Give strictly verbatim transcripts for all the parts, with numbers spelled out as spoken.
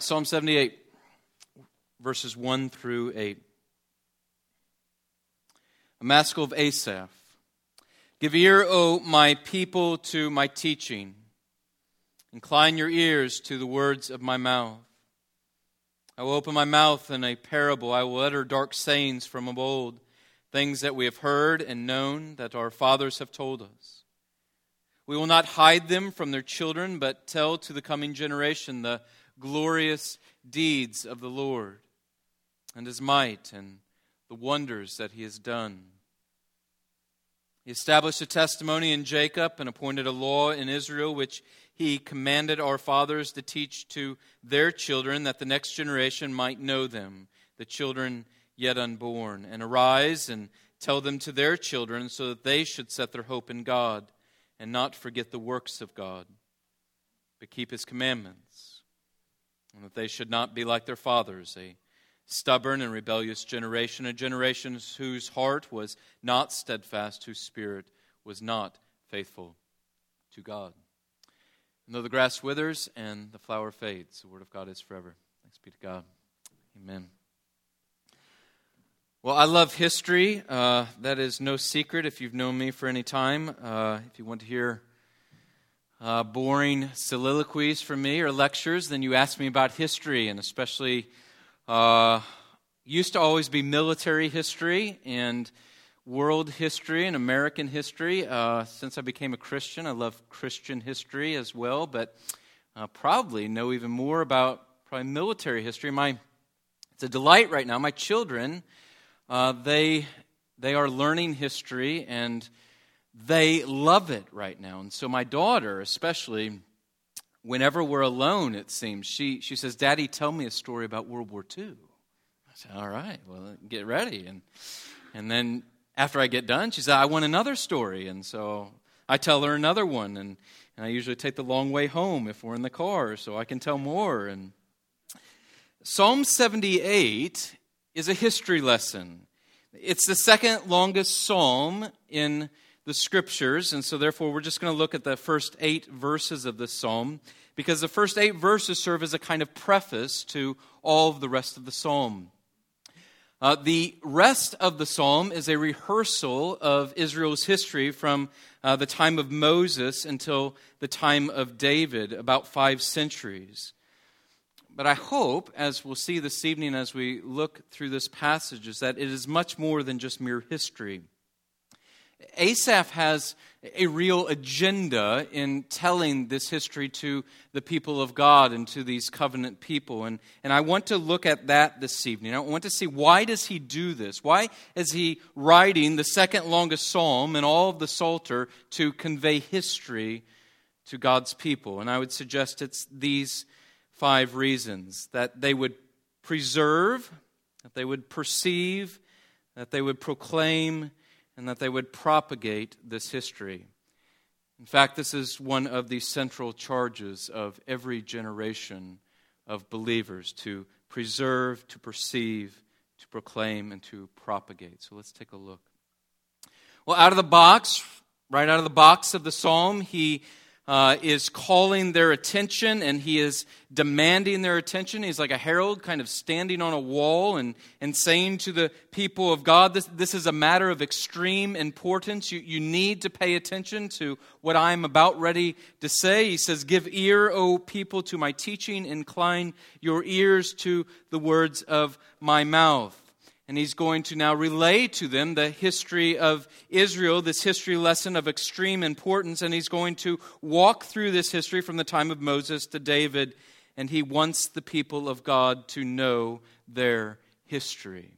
Psalm seventy-eight, verses one through eight. A Maskil of Asaph. Give ear, O my people, to my teaching. Incline your ears to the words of my mouth. I will open my mouth in a parable. I will utter dark sayings from of old, things that we have heard and known, that our fathers have told us. We will not hide them from their children, but tell to the coming generation the glorious deeds of the Lord, and His might, and the wonders that He has done. He established a testimony in Jacob and appointed a law in Israel, which He commanded our fathers to teach to their children, that the next generation might know them, the children yet unborn, and arise and tell them to their children, so that they should set their hope in God and not forget the works of God, but keep His commandments, and that they should not be like their fathers, a stubborn and rebellious generation, a generation whose heart was not steadfast, whose spirit was not faithful to God. And though the grass withers and the flower fades, the word of God is forever. Thanks be to God. Amen. Well, I love history. Uh, that is no secret if you've known me for any time. Uh, if you want to hear uh, boring soliloquies from me or lectures, then you ask me about history, and especially uh, used to always be military history and world history and American history. Uh, since I became a Christian, I love Christian history as well, but uh, probably know even more about probably military history. My it's a delight right now. My children, uh, they they are learning history and they love it right now. And so my daughter, especially, whenever we're alone, it seems she she says, "Daddy, tell me a story about World War Two." I said, "All right, well, get ready." And and then after I get done, she said, "I want another story." And so I tell her another one. And, and I usually take the long way home if we're in the car so I can tell more. And Psalm seventy-eight is a history lesson. It's the second longest psalm in the Scriptures. And so therefore we're just going to look at the first eight verses of this psalm, because the first eight verses serve as a kind of preface to all of the rest of the psalm. Uh, the rest of the psalm is a rehearsal of Israel's history from uh, the time of Moses until the time of David, about five centuries. But I hope, as we'll see this evening as we look through this passage, is that it is much more than just mere history. Asaph has a real agenda in telling this history to the people of God and to these covenant people. And, and I want to look at that this evening. I want to see, why does he do this? Why is he writing the second longest psalm in all of the Psalter to convey history to God's people? And I would suggest it's these five reasons: that they would preserve, that they would perceive, that they would proclaim, and that they would propagate this history. In fact, this is one of the central charges of every generation of believers: to preserve, to perceive, to proclaim, and to propagate. So let's take a look. Well, out of the box, right out of the box of the psalm, he Uh, is calling their attention, and he is demanding their attention. He's like a herald kind of standing on a wall and, and saying to the people of God, this, this is a matter of extreme importance. You, you need to pay attention to what I'm about ready to say. He says, "Give ear, O people, to my teaching. Incline your ears to the words of my mouth." And he's going to now relay to them the history of Israel, this history lesson of extreme importance. And he's going to walk through this history from the time of Moses to David. And he wants the people of God to know their history.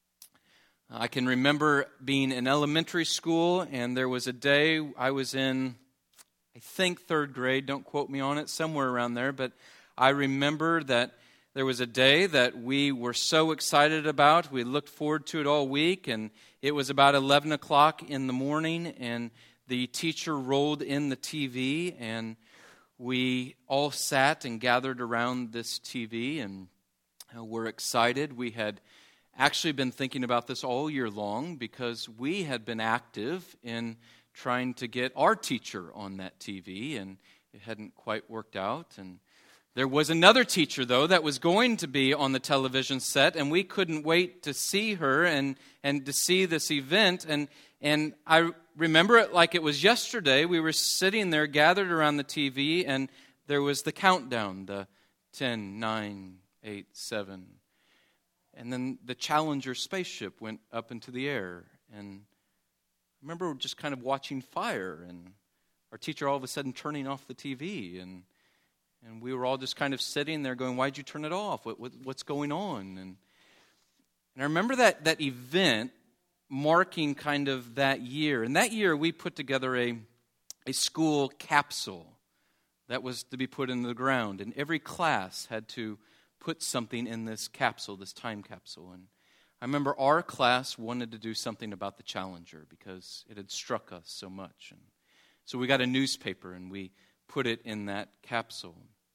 I can remember being in elementary school, and there was a day I was in, I think, third grade. Don't quote me on it, somewhere around there. But I remember that there was a day that we were so excited about. We looked forward to it all week, and it was about eleven o'clock in the morning, and the teacher rolled in the T V, and we all sat and gathered around this T V, and were excited. We had actually been thinking about this all year long, because we had been active in trying to get our teacher on that T V, and it hadn't quite worked out. And There was another teacher, though, that was going to be on the television set, and we couldn't wait to see her and, and to see this event. And, and I remember it like it was yesterday. We were sitting there gathered around the T V, and there was the countdown, the ten, nine, eight, seven. And then the Challenger spaceship went up into the air. And I remember just kind of watching fire, and our teacher all of a sudden turning off the T V. And and we were all just kind of sitting there going, why'd you turn it off? What, what what's going on? And, and I remember that, that event marking kind of that year. And that year we put together a, a school capsule that was to be put in the ground. And every class had to put something in this capsule, this time capsule. And I remember our class wanted to do something about the Challenger because it had struck us so much. And so we got a newspaper and we put it in that capsule.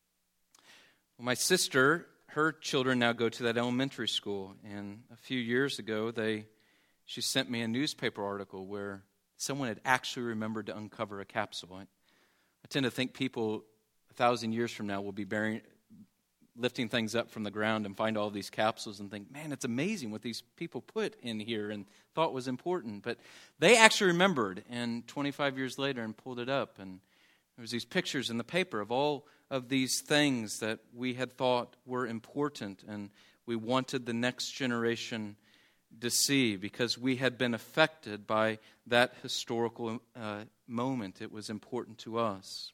Well, my sister, her children now go to that elementary school. And a few years ago, they she sent me a newspaper article where someone had actually remembered to uncover a capsule. I, I tend to think people a thousand years from now will be burying, lifting things up from the ground and find all these capsules and think, man, it's amazing what these people put in here and thought was important. But they actually remembered, and twenty-five years later, and pulled it up. And there was these pictures in the paper of all of these things that we had thought were important, and we wanted the next generation to see because we had been affected by that historical uh, moment. It was important to us.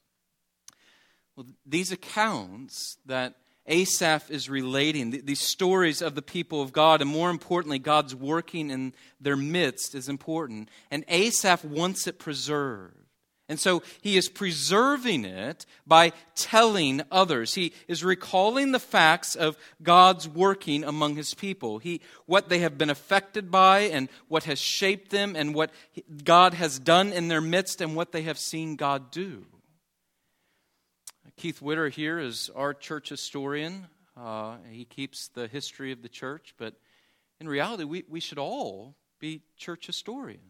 Well, these accounts that Asaph is relating, these stories of the people of God, and more importantly, God's working in their midst is important. And Asaph wants it preserved. And so he is preserving it by telling others. He is recalling the facts of God's working among his people. He, what they have been affected by and what has shaped them and what God has done in their midst and what they have seen God do. Keith Witter here is our church historian. Uh, he keeps the history of the church, but in reality, we, we should all be church historians.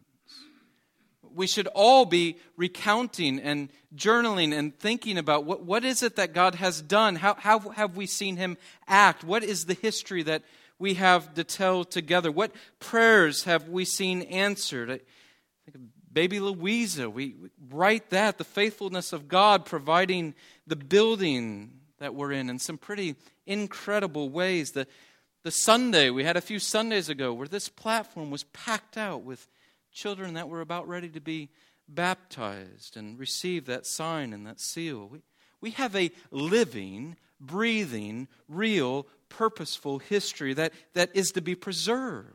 We should all be recounting and journaling and thinking about what, what is it that God has done? How, how have we seen him act? What is the history that we have to tell together? What prayers have we seen answered? I think of Baby Louisa, we write that, the faithfulness of God providing the building that we're in in some pretty incredible ways. The, the Sunday, we had a few Sundays ago where this platform was packed out with children that were about ready to be baptized and receive that sign and that seal. We, we have a living, breathing, real, purposeful history that, that is to be preserved.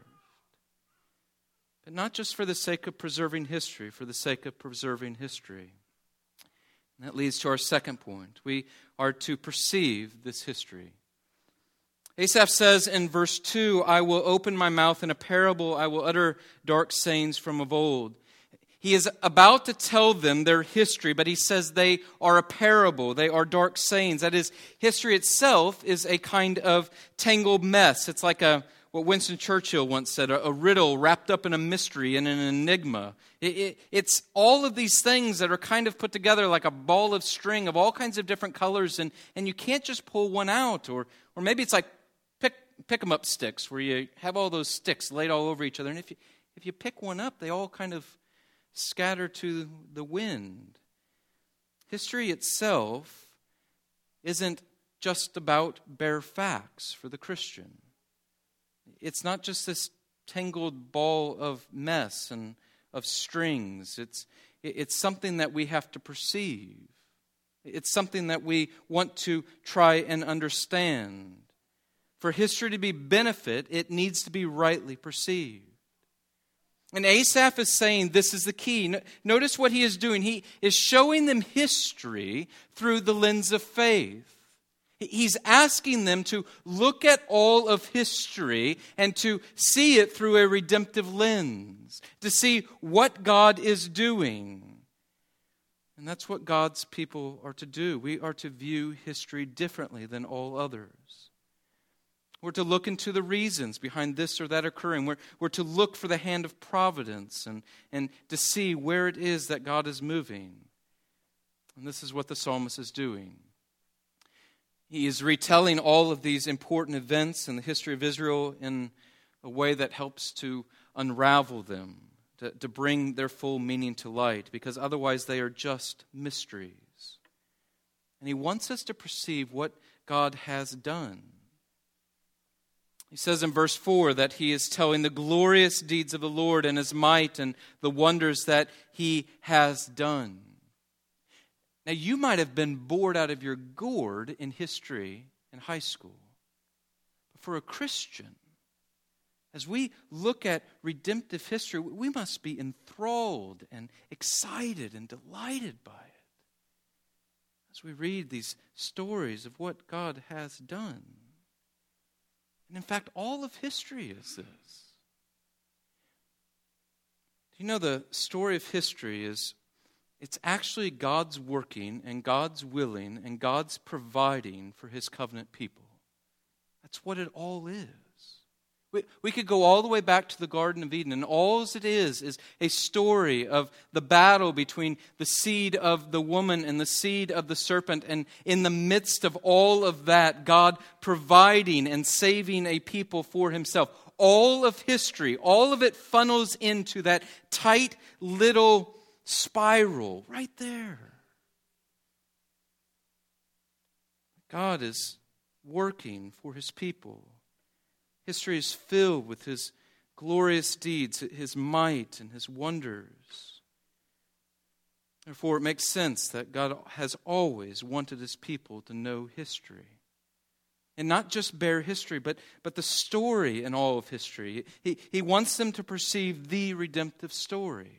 But not just for the sake of preserving history, for the sake of preserving history. And that leads to our second point. We are to perceive this history. Asaph says in verse two, I will open my mouth in a parable, I will utter dark sayings from of old. He is about to tell them their history, but he says they are a parable, they are dark sayings. That is, history itself is a kind of tangled mess. It's like a what Winston Churchill once said, a, a riddle wrapped up in a mystery and an enigma. It, it, it's all of these things that are kind of put together like a ball of string of all kinds of different colors, and, and you can't just pull one out. Or or maybe it's like pick pick 'em up sticks, where you have all those sticks laid all over each other, and if you if you pick one up, they all kind of scatter to the wind. History itself isn't just about bare facts for the Christian. It's not just this tangled ball of mess and of strings. It's, it's something that we have to perceive. It's something that we want to try and understand. For history to be benefit, it needs to be rightly perceived. And Asaph is saying this is the key. Notice what he is doing. He is showing them history through the lens of faith. He's asking them to look at all of history and to see it through a redemptive lens, to see what God is doing. And that's what God's people are to do. We are to view history differently than all others. We're to look into the reasons behind this or that occurring. We're, we're to look for the hand of providence and, and to see where it is that God is moving. And this is what the psalmist is doing. He is retelling all of these important events in the history of Israel in a way that helps to unravel them, to, to bring their full meaning to light, because otherwise they are just mysteries. And he wants us to perceive what God has done. He says in verse four that he is telling the glorious deeds of the Lord and his might and the wonders that he has done. Now, you might have been bored out of your gourd in history in high school. But for a Christian, as we look at redemptive history, we must be enthralled and excited and delighted by it as we read these stories of what God has done. And in fact, all of history is this. Do you know the story of history is, it's actually God's working and God's willing and God's providing for his covenant people. That's what it all is. We, we could go all the way back to the Garden of Eden, and all it is is a story of the battle between the seed of the woman and the seed of the serpent. And in the midst of all of that, God providing and saving a people for himself. All of history, all of it funnels into that tight little spiral right there. God is working for his people. History is filled with his glorious deeds, his might, and his wonders. Therefore, it makes sense that God has always wanted his people to know history. And not just bare history, but, but the story in all of history. He, he wants them to perceive the redemptive story.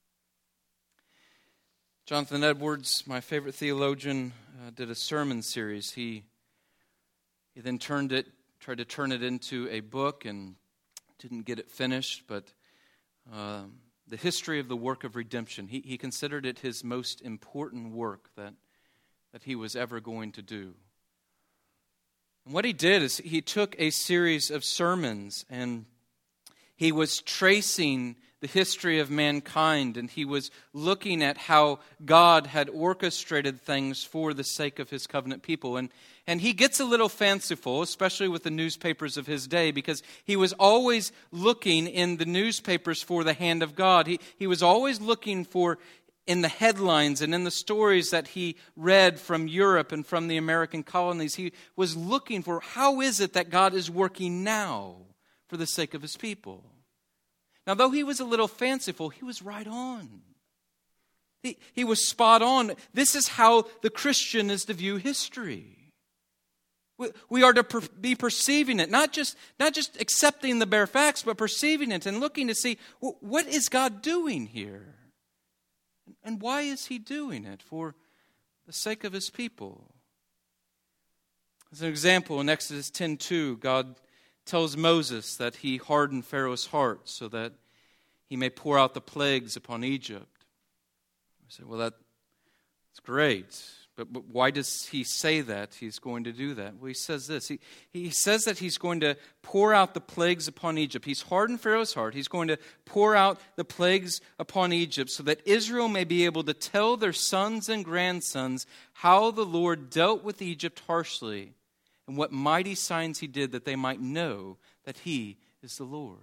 Jonathan Edwards, my favorite theologian, uh, did a sermon series. He, he then turned it tried to turn it into a book and didn't get it finished, but uh, the history of the work of redemption, he, he considered it his most important work that, that he was ever going to do. And what he did is he took a series of sermons and he was tracing the history of mankind, and he was looking at how God had orchestrated things for the sake of his covenant people. And, and he gets a little fanciful, especially with the newspapers of his day, because he was always looking in the newspapers for the hand of God. He, he was always looking for, in the headlines and in the stories that he read from Europe and from the American colonies, he was looking for, how is it that God is working now for the sake of his people? Now, though he was a little fanciful, he was right on. He, he was spot on. This is how the Christian is to view history. We, we are to per, be perceiving it, not just, not just accepting the bare facts, but perceiving it and looking to see, well, what is God doing here? And why is he doing it? For the sake of his people. As an example, in Exodus ten two, God tells Moses that he hardened Pharaoh's heart so that he may pour out the plagues upon Egypt. I said, well, that's great. But, but why does he say that he's going to do that? Well, he says this. He, he says that he's going to pour out the plagues upon Egypt. He's hardened Pharaoh's heart. He's going to pour out the plagues upon Egypt so that Israel may be able to tell their sons and grandsons how the Lord dealt with Egypt harshly and what mighty signs he did, that they might know that he is the Lord.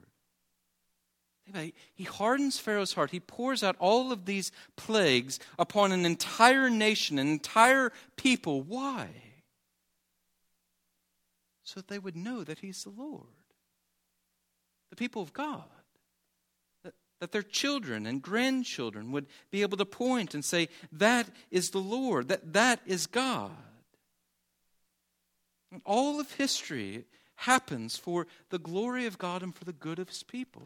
He hardens Pharaoh's heart. He pours out all of these plagues upon an entire nation, an entire people. Why? So that they would know that he's the Lord. The people of God. That, that their children and grandchildren would be able to point and say, that is the Lord. That, that is God. And all of history happens for the glory of God and for the good of his people.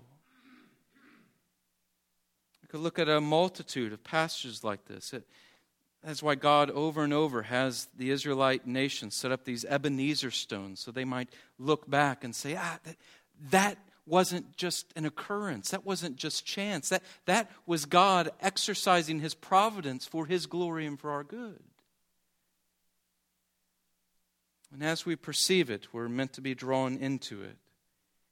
We could look at a multitude of passages like this. It, that's why God over and over has the Israelite nation set up these Ebenezer stones so they might look back and say, ah, that, that wasn't just an occurrence. That wasn't just chance. That, that was God exercising his providence for his glory and for our good. And as we perceive it, we're meant to be drawn into it.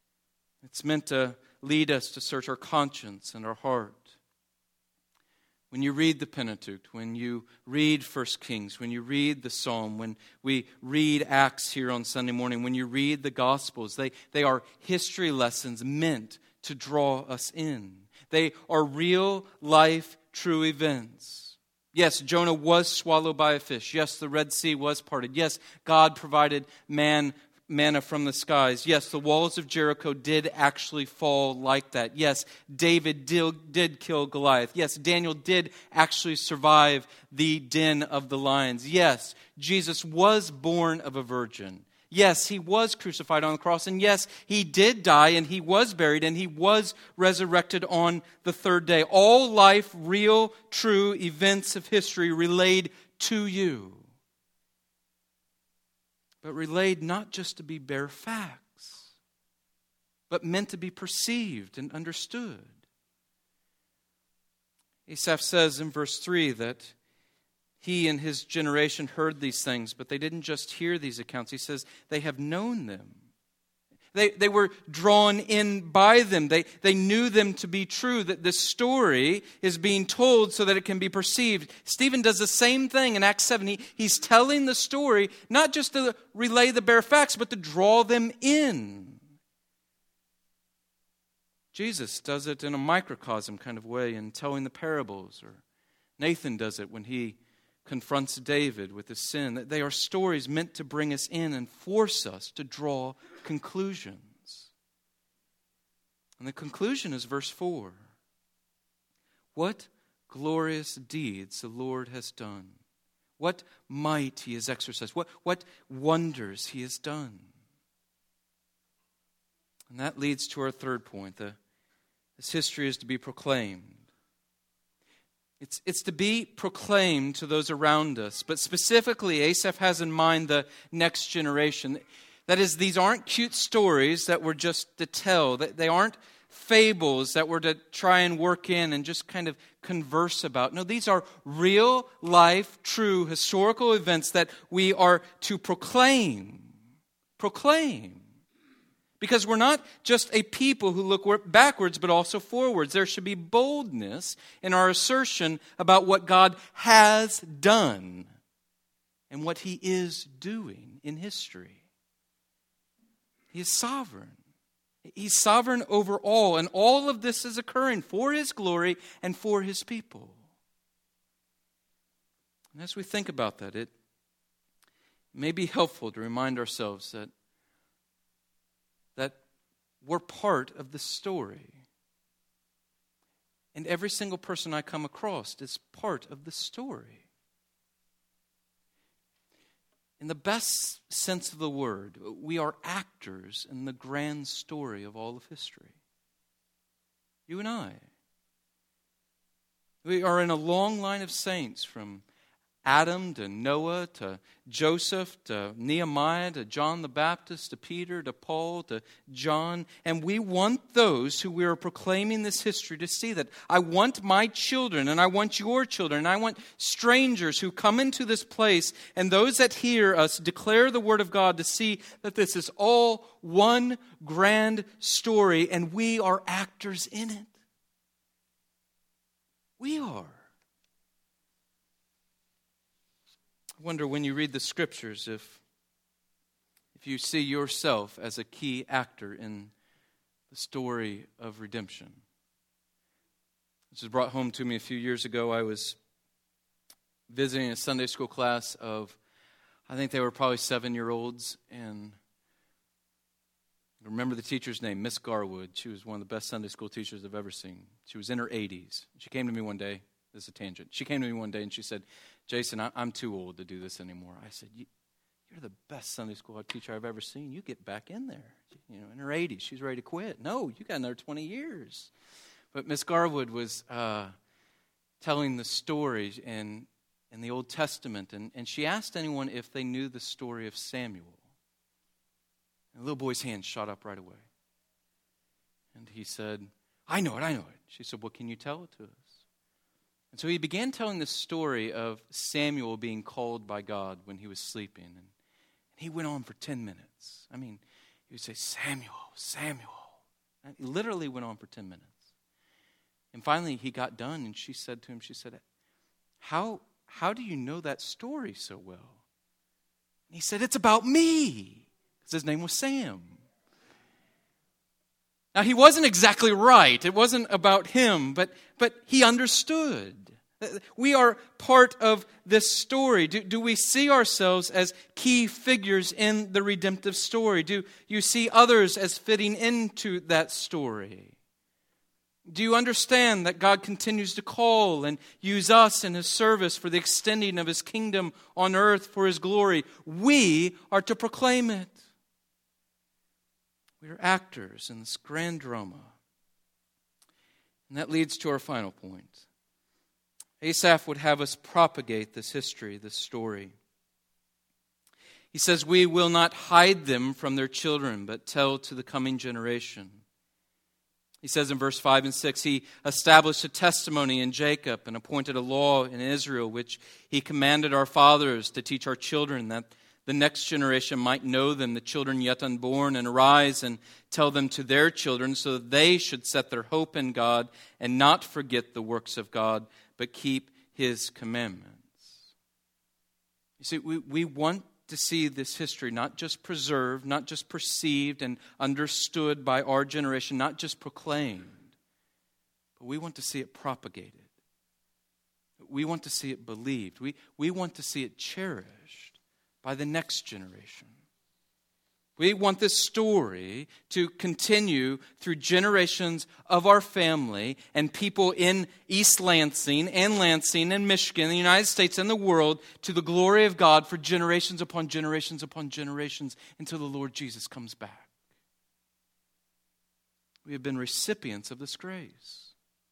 It's meant to lead us to search our conscience and our heart. When you read the Pentateuch, when you read First Kings, when you read the Psalm, when we read Acts here on Sunday morning, when you read the Gospels, they, they are history lessons meant to draw us in. They are real life, true events. Yes, Jonah was swallowed by a fish. Yes, the Red Sea was parted. Yes, God provided man manna from the skies. Yes, the walls of Jericho did actually fall like that. Yes, David did, did kill Goliath. Yes, Daniel did actually survive the den of the lions. Yes, Jesus was born of a virgin. Yes, he was crucified on the cross. And yes, he did die and he was buried and he was resurrected on the third day. All life, real, true events of history relayed to you. But relayed not just to be bare facts, but meant to be perceived and understood. Asaph says in verse three that he and his generation heard these things, but they didn't just hear these accounts. He says they have known them. They, they were drawn in by them. They, they knew them to be true, that this story is being told so that it can be perceived. Stephen does the same thing in Acts seven. He, he's telling the story, not just to relay the bare facts, but to draw them in. Jesus does it in a microcosm kind of way in telling the parables, or Nathan does it when he confronts David with his sin. They are stories meant to bring us in and force us to draw conclusions. And the conclusion is verse four. What glorious deeds the Lord has done. What might he has exercised. What, what wonders he has done. And that leads to our third point. The, this history is to be proclaimed. It's, it's to be proclaimed to those around us. But specifically, Asaph has in mind the next generation. That is, these aren't cute stories that we're just to tell. They aren't fables that we're to try and work in and just kind of converse about. No, these are real life, true, historical events that we are to proclaim. Proclaim. Because we're not just a people who look backwards, but also forwards. There should be boldness in our assertion about what God has done and what he is doing in history. He is sovereign. He's sovereign over all, and all of this is occurring for his glory and for his people. And as we think about that, it may be helpful to remind ourselves that that we're part of the story. And every single person I come across is part of the story. In the best sense of the word, we are actors in the grand story of all of history. You and I. We are in a long line of saints from Adam to Noah to Joseph to Nehemiah to John the Baptist to Peter to Paul to John. And we want those who we are proclaiming this history to see that. I want my children and I want your children and I want strangers who come into this place and those that hear us declare the word of God to see that this is all one grand story and we are actors in it. We are. I wonder when you read the scriptures if, if you see yourself as a key actor in the story of redemption. This was brought home to me a few years ago. I was visiting a Sunday school class of, I think they were probably seven-year-olds, and I remember the teacher's name, Miss Garwood. She was one of the best Sunday school teachers I've ever seen. She was in her eighties. She came to me one day. This is a tangent. She came to me one day and she said, Jason, I, I'm too old to do this anymore. I said, you, you're the best Sunday school teacher I've ever seen. You get back in there. You know, in her eighties, she's ready to quit. No, you got another twenty years. But Miss Garwood was uh, telling the story in, in the Old Testament, and, and she asked anyone if they knew the story of Samuel. And the little boy's hand shot up right away. And he said, I know it, I know it. She said, well, can you tell it to us? And so he began telling the story of Samuel being called by God when he was sleeping. And he went on for ten minutes. I mean, he would say, Samuel, Samuel. And he literally went on for ten minutes. And finally he got done, and she said to him, she said, How, how do you know that story so well? And he said, it's about me. Because his name was Sam. Now, he wasn't exactly right. It wasn't about him, but, but he understood. We are part of this story. Do, do we see ourselves as key figures in the redemptive story? Do you see others as fitting into that story? Do you understand that God continues to call and use us in His service for the extending of His kingdom on earth for His glory? We are to proclaim it. We are actors in this grand drama. And that leads to our final point. Asaph would have us propagate this history, this story. He says, we will not hide them from their children, but tell to the coming generation. He says in verse five and six, He established a testimony in Jacob and appointed a law in Israel, which He commanded our fathers to teach our children, that the next generation might know them, the children yet unborn, and arise and tell them to their children, so that they should set their hope in God and not forget the works of God, but keep His commandments. You see, we, we want to see this history not just preserved, not just perceived and understood by our generation, not just proclaimed, but we want to see it propagated. We want to see it believed. We, we want to see it cherished by the next generation. We want this story to continue through generations of our family and people in East Lansing and Lansing and Michigan, the United States and the world, to the glory of God for generations upon generations upon generations until the Lord Jesus comes back. We have been recipients of this grace.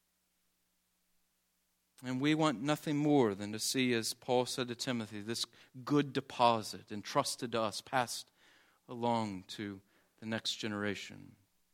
And we want nothing more than to see, as Paul said to Timothy, this good deposit entrusted to us, passed along to the next generation.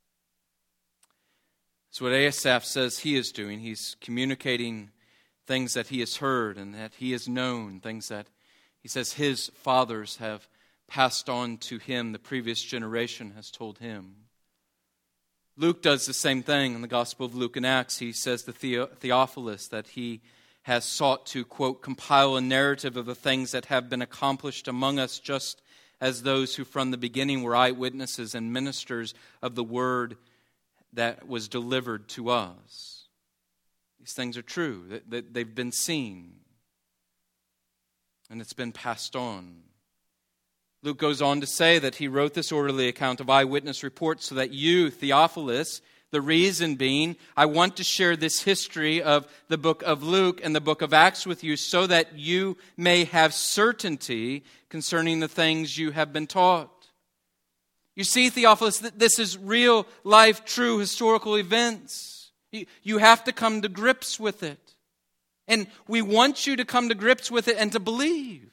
That's what Asaph says he is doing. He's communicating things that he has heard and that he has known, things that he says his fathers have passed on to him, the previous generation has told him. Luke does the same thing in the Gospel of Luke and Acts. He says to Theophilus that he has sought to, quote, compile a narrative of the things that have been accomplished among us, just as those who from the beginning were eyewitnesses and ministers of the word that was delivered to us. These things are true, that, that they've been seen, and it's been passed on. Luke goes on to say that he wrote this orderly account of eyewitness reports so that you, Theophilus, the reason being, I want to share this history of the book of Luke and the book of Acts with you so that you may have certainty concerning the things you have been taught. You see, Theophilus, this is real life, true historical events. You have to come to grips with it. And we want you to come to grips with it and to believe.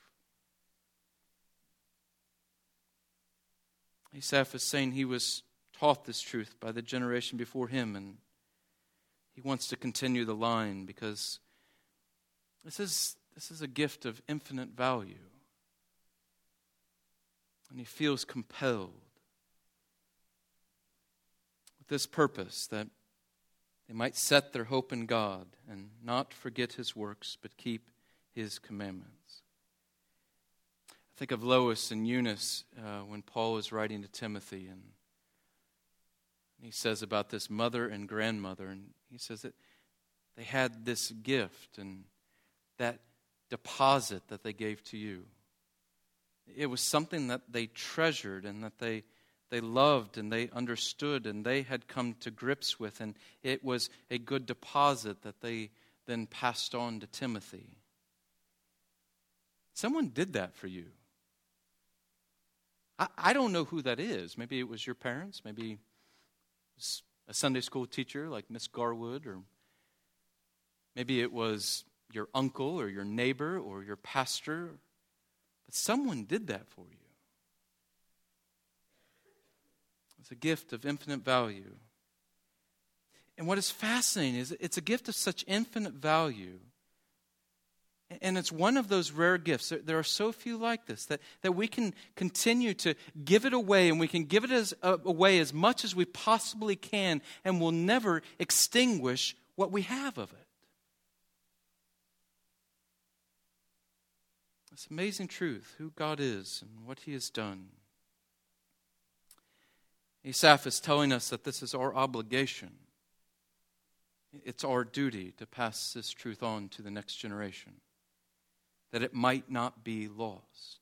Asaph is saying he was taught this truth by the generation before him, and he wants to continue the line because this is, this is a gift of infinite value. And he feels compelled with this purpose, that they might set their hope in God and not forget His works, but keep His commandments. I think of Lois and Eunice uh, when Paul is writing to Timothy, and he says about this mother and grandmother, and he says that they had this gift and that deposit that they gave to you. It was something that they treasured and that they they loved and they understood and they had come to grips with, and it was a good deposit that they then passed on to Timothy. Someone did that for you. I, I don't know who that is. Maybe it was your parents, maybe a Sunday school teacher like Miss Garwood, or maybe it was your uncle or your neighbor or your pastor. But someone did that for you. It's a gift of infinite value. And what is fascinating is it's a gift of such infinite value. And it's one of those rare gifts. There are so few like this that, that we can continue to give it away, and we can give it as, uh, away as much as we possibly can, and we'll never extinguish what we have of it. This amazing truth, who God is and what He has done. Asaph is telling us that this is our obligation. It's our duty to pass this truth on to the next generation, that it might not be lost.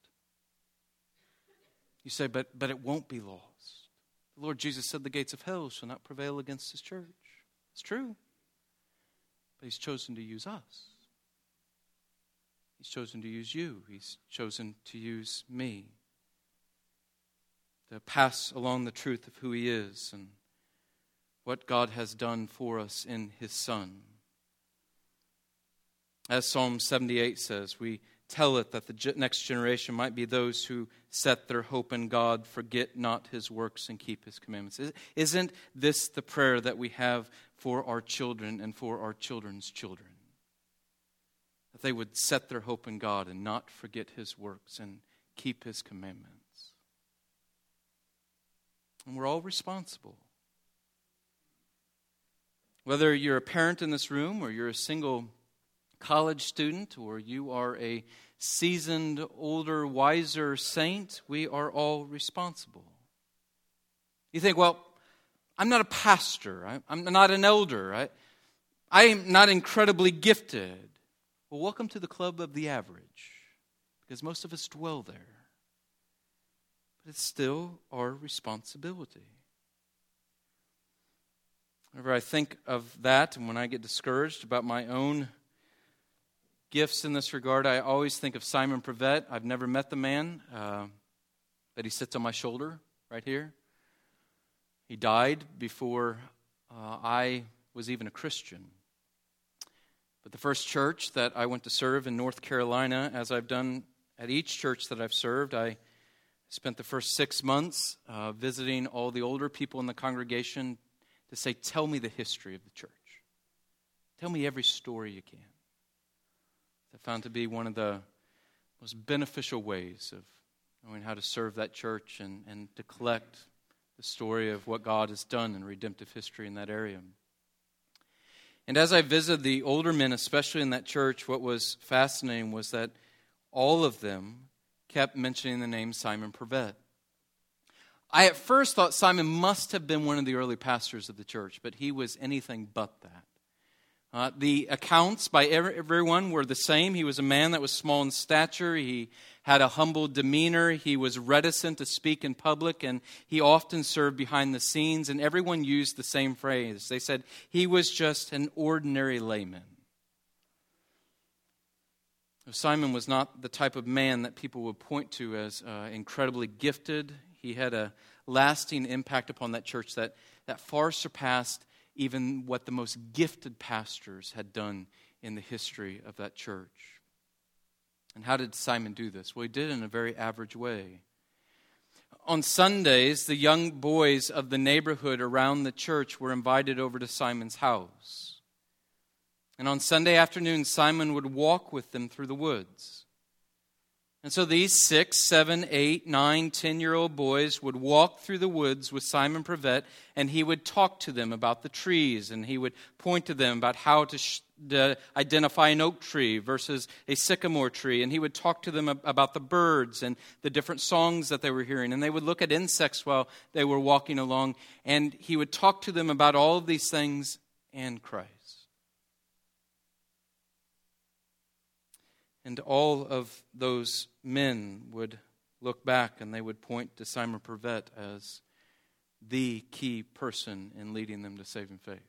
You say, but, but it won't be lost. The Lord Jesus said the gates of hell shall not prevail against His church. It's true. But He's chosen to use us. He's chosen to use you. He's chosen to use me to pass along the truth of who He is and what God has done for us in His Son. As Psalm seventy-eight says, we tell it that the next generation might be those who set their hope in God, forget not His works, and keep His commandments. Isn't this the prayer that we have for our children and for our children's children? That they would set their hope in God and not forget His works and keep His commandments. And we're all responsible. Whether you're a parent in this room, or you're a single college student, or you are a seasoned, older, wiser saint, we are all responsible. You think, well, I'm not a pastor. I, I'm not an elder. I, I am not incredibly gifted. Well, welcome to the club of the average, because most of us dwell there. But it's still our responsibility. Whenever I think of that, and when I get discouraged about my own gifts in this regard, I always think of Simon Prevet. I've never met the man, uh, but he sits on my shoulder right here. He died before uh, I was even a Christian. But the first church that I went to serve in North Carolina, as I've done at each church that I've served, I spent the first six months uh, visiting all the older people in the congregation to say, tell me the history of the church. Tell me every story you can. I found to be one of the most beneficial ways of knowing how to serve that church and, and to collect the story of what God has done in redemptive history in that area. And as I visited the older men, especially in that church, what was fascinating was that all of them kept mentioning the name Simon Prevet. I at first thought Simon must have been one of the early pastors of the church, but he was anything but that. Uh, the accounts by every, everyone were the same. He was a man that was small in stature. He had a humble demeanor. He was reticent to speak in public, and he often served behind the scenes, and everyone used the same phrase. They said he was just an ordinary layman. Simon was not the type of man that people would point to as uh, incredibly gifted. He had a lasting impact upon that church that, that far surpassed even what the most gifted pastors had done in the history of that church. And how did Simon do this? Well, he did it in a very average way. On Sundays, the young boys of the neighborhood around the church were invited over to Simon's house. And on Sunday afternoon, Simon would walk with them through the woods. And so these six, seven, eight, nine, ten-year-old boys would walk through the woods with Simon Prevet, and he would talk to them about the trees, and he would point to them about how to, sh- to identify an oak tree versus a sycamore tree, and he would talk to them ab- about the birds and the different songs that they were hearing, and they would look at insects while they were walking along, and he would talk to them about all of these things and Christ. And all of those men would look back and they would point to Simon Prevet as the key person in leading them to saving faith.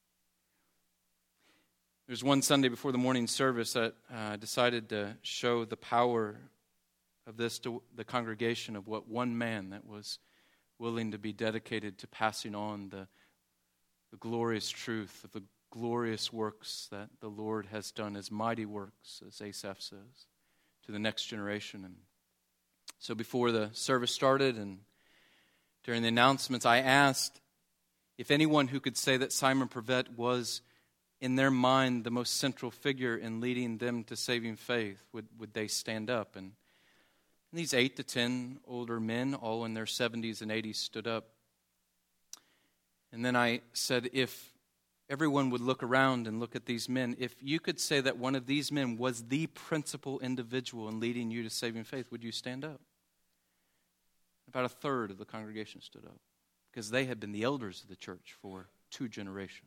There's one Sunday before the morning service that I uh, decided to show the power of this to the congregation, of what one man that was willing to be dedicated to passing on the, the glorious truth of the glorious works that the Lord has done, His mighty works, as Asaph says, to the next generation. And so before the service started and during the announcements, I asked if anyone who could say that Simon Prevet was, in their mind, the most central figure in leading them to saving faith, would, would they stand up? And these eight to ten older men, all in their seventies and eighties, stood up. And then I said, if everyone would look around and look at these men. If you could say that one of these men was the principal individual in leading you to saving faith, would you stand up? About a third of the congregation stood up because they had been the elders of the church for two generations.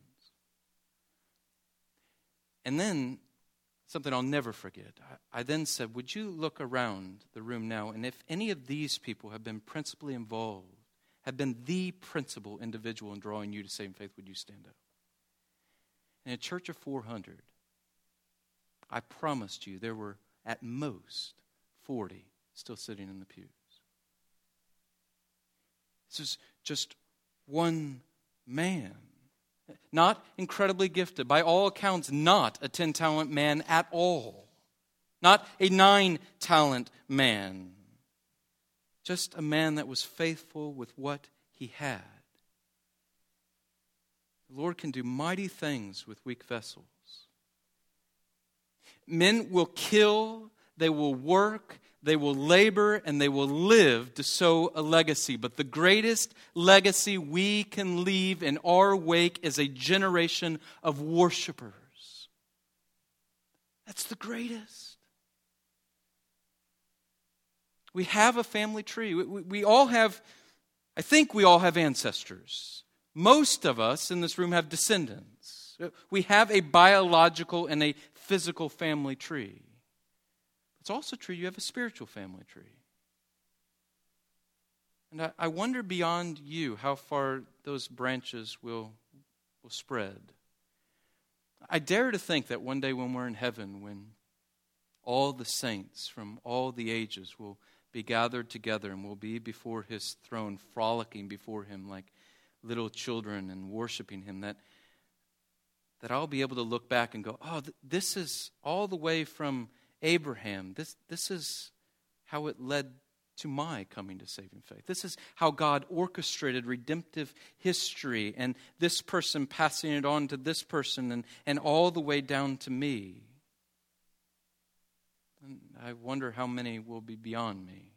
And then, something I'll never forget, I, I then said, would you look around the room now, and if any of these people have been principally involved, have been the principal individual in drawing you to saving faith, would you stand up? In a church of four hundred, I promised you there were at most forty still sitting in the pews. This is just one man. Not incredibly gifted. By all accounts, not a ten-talent man at all. Not a nine-talent man. Just a man that was faithful with what he had. The Lord can do mighty things with weak vessels. Men will kill, they will work, they will labor, and they will live to sow a legacy. But the greatest legacy we can leave in our wake is a generation of worshipers. That's the greatest. We have a family tree. We, we, we all have, I think we all have ancestors. Most of us in this room have descendants. We have a biological and a physical family tree. It's also true you have a spiritual family tree. And I, I wonder beyond you how far those branches will, will spread. I dare to think that one day when we're in heaven, when all the saints from all the ages will be gathered together and will be before His throne, frolicking before Him like little children and worshiping Him, that, that I'll be able to look back and go, oh, th- this is all the way from Abraham. This, this is how it led to my coming to saving faith. This is how God orchestrated redemptive history, and this person passing it on to this person, and, and all the way down to me. And I wonder how many will be beyond me.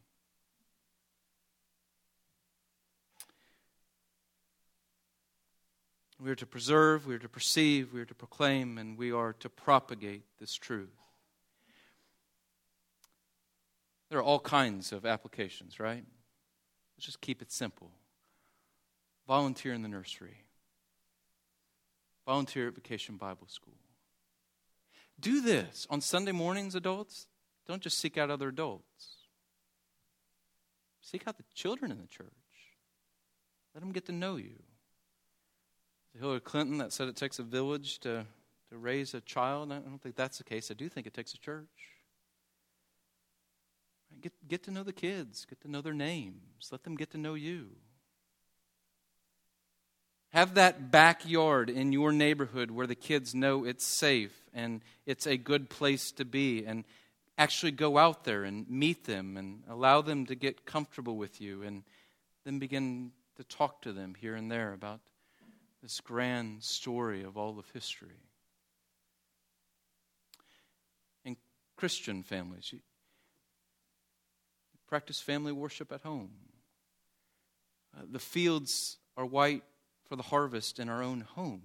We are to preserve, we are to perceive, we are to proclaim, and we are to propagate this truth. There are all kinds of applications, right? Let's just keep it simple. Volunteer in the nursery. Volunteer at Vacation Bible School. Do this on Sunday mornings, adults. Don't just seek out other adults. Seek out the children in the church. Let them get to know you. Hillary Clinton that said it takes a village to, to raise a child. I don't think that's the case. I do think it takes a church. Get, get to know the kids. Get to know their names. Let them get to know you. Have that backyard in your neighborhood where the kids know it's safe and it's a good place to be, and actually go out there and meet them and allow them to get comfortable with you, and then begin to talk to them here and there about this grand story of all of history. In Christian families, you practice family worship at home. Uh, the fields are white for the harvest in our own homes.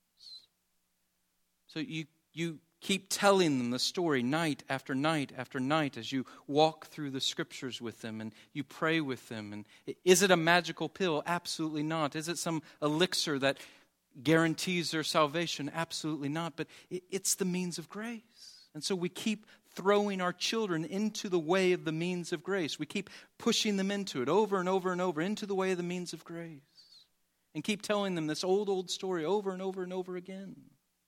So you you keep telling them the story night after night after night as you walk through the scriptures with them and you pray with them. And is it a magical pill? Absolutely not. Is it some elixir that guarantees their salvation? Absolutely not. But it's the means of grace. And so we keep throwing our children into the way of the means of grace. We keep pushing them into it over and over and over, into the way of the means of grace. And keep telling them this old, old story over and over and over again.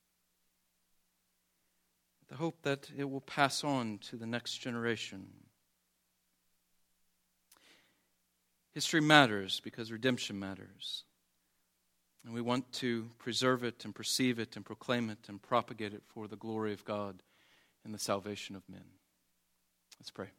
The hope that it will pass on to the next generation. History matters because redemption matters. And we want to preserve it and perceive it and proclaim it and propagate it for the glory of God and the salvation of men. Let's pray.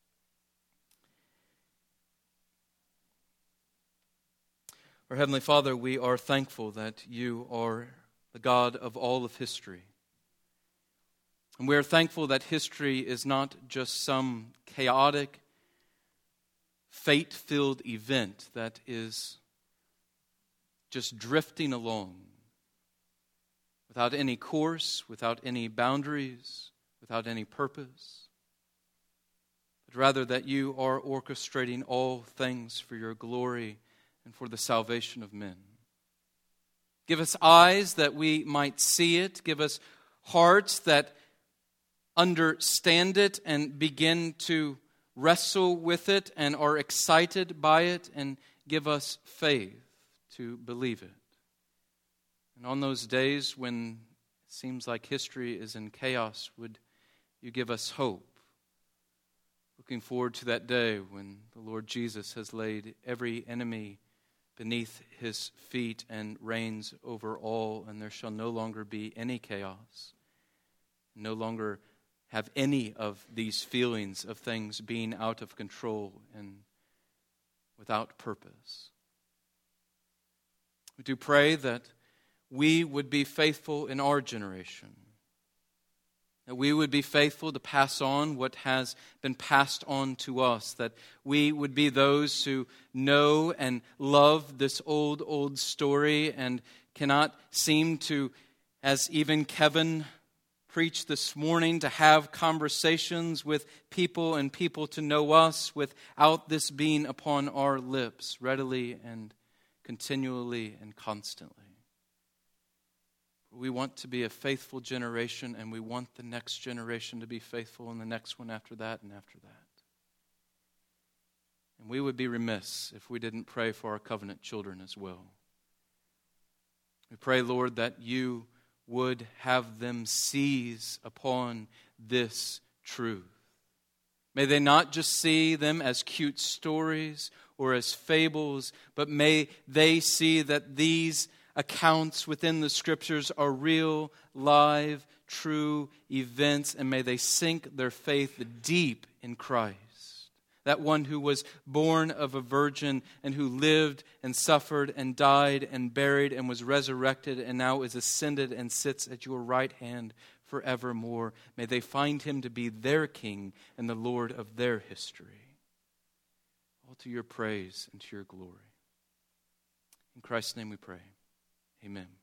Our Heavenly Father, we are thankful that you are the God of all of history. And we are thankful that history is not just some chaotic, fate-filled event that is just drifting along. without any course, without any boundaries, without any purpose, but rather that you are orchestrating all things for your glory and for the salvation of men. Give us eyes that we might see it. Give us hearts that understand it and begin to wrestle with it and are excited by it, and give us faith to believe it. And on those days when it seems like history is in chaos, would you give us hope? Looking forward to that day when the Lord Jesus has laid every enemy beneath his feet and reigns over all, and there shall no longer be any chaos, no longer have any of these feelings of things being out of control and without purpose. We do pray that we would be faithful in our generation, that we would be faithful to pass on what has been passed on to us, that we would be those who know and love this old, old story and cannot seem to, as even Kevin preached this morning, to have conversations with people and people to know us without this being upon our lips readily and continually and constantly. We want to be a faithful generation, and we want the next generation to be faithful, and the next one after that and after that. And we would be remiss if we didn't pray for our covenant children as well. We pray, Lord, that you would have them seize upon this truth. May they not just see them as cute stories or as fables, but may they see that these accounts within the Scriptures are real, live, true events, and may they sink their faith deep in Christ, that one who was born of a virgin and who lived and suffered and died and buried and was resurrected and now is ascended and sits at your right hand forevermore. May they find him to be their King and the Lord of their history. All to your praise and to your glory. In Christ's name we pray. Amen.